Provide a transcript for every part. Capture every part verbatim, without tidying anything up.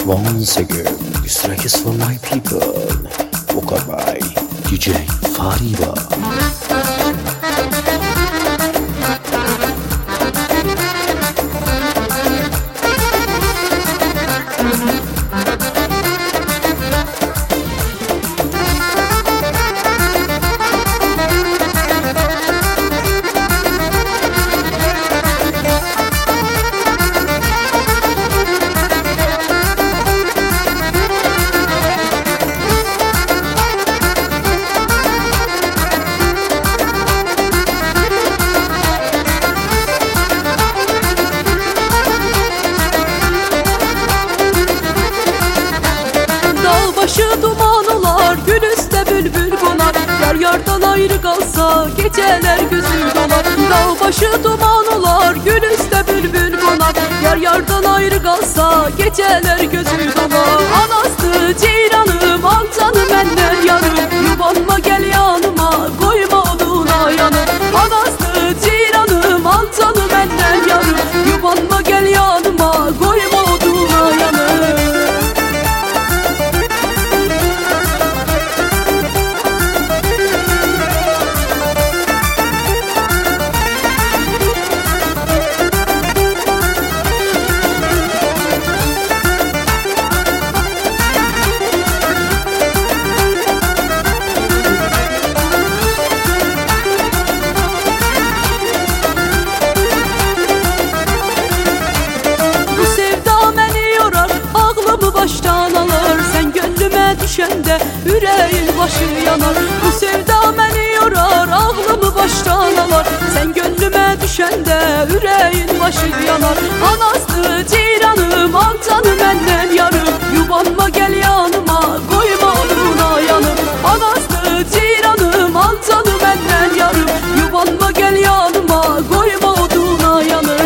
Once again, this track is for my people. Vocal by D J Fariba. Başı duman olar, gül üstte bülbül konar. Yar yardan ayrı kalsa geceler gözü dolar. Dağ başı duman olar, gül üstte bülbül konar. Yar yardan ayrı kalsa geceler gözü dolar. Anaslı ceyranım, al canım enden yarım. Yubanma gel yanıma, koyma oduna yanım. Anaslı ceyranım, al canım enden yarım. Yubanma gel yanıma, koyma oduna yanım. Baştan alır, sen gönlüme düşende yüreğin başı yanar. Bu sevda beni yorar, ağlımı baştan alır. Sen gönlüme düşende yüreğin başı yanar. Anaslı ceyranım, al canım enden yarım. Yubanma gel yanıma, koyma oduna yanım. Anaslı ceyranım, al canım enden yarım. Yubanma gel yanıma, koyma oduna yanım.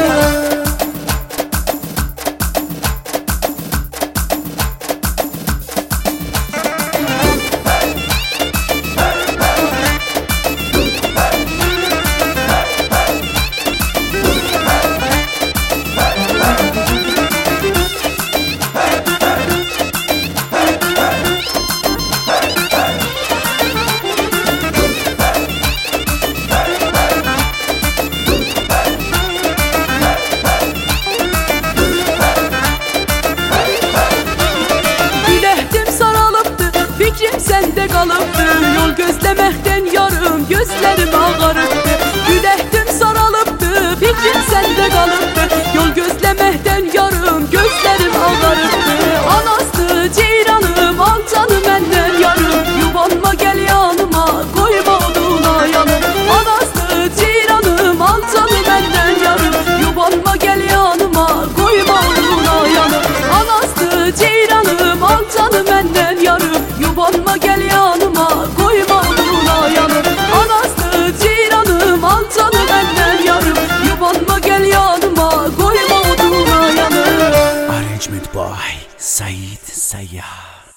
Fikrim sende kalıptı, yol gözlemekten yarım gözlerim ağarıptı. Gülehtim saralıptı, fikrim sende kalıptı. Yol gözlemekten yarım gözlerim ağarıptı. Anaslı ceyranım, al canım enden yarım. Yubanma gel yanıma, koyma oduna yanım. Anaslı ceyranım, al canım enden yarım. Yubanma gel yanıma, koyma oduna yanım. Anaslı ceyranım, al canım enden yarım. Yubanma gel yanıma, koyma oduna yanım. Anaslı ceyranım, al canım enden yarım. Yubanma gel yanıma, koyma oduna yanım. Arrangement by Said Sayyah.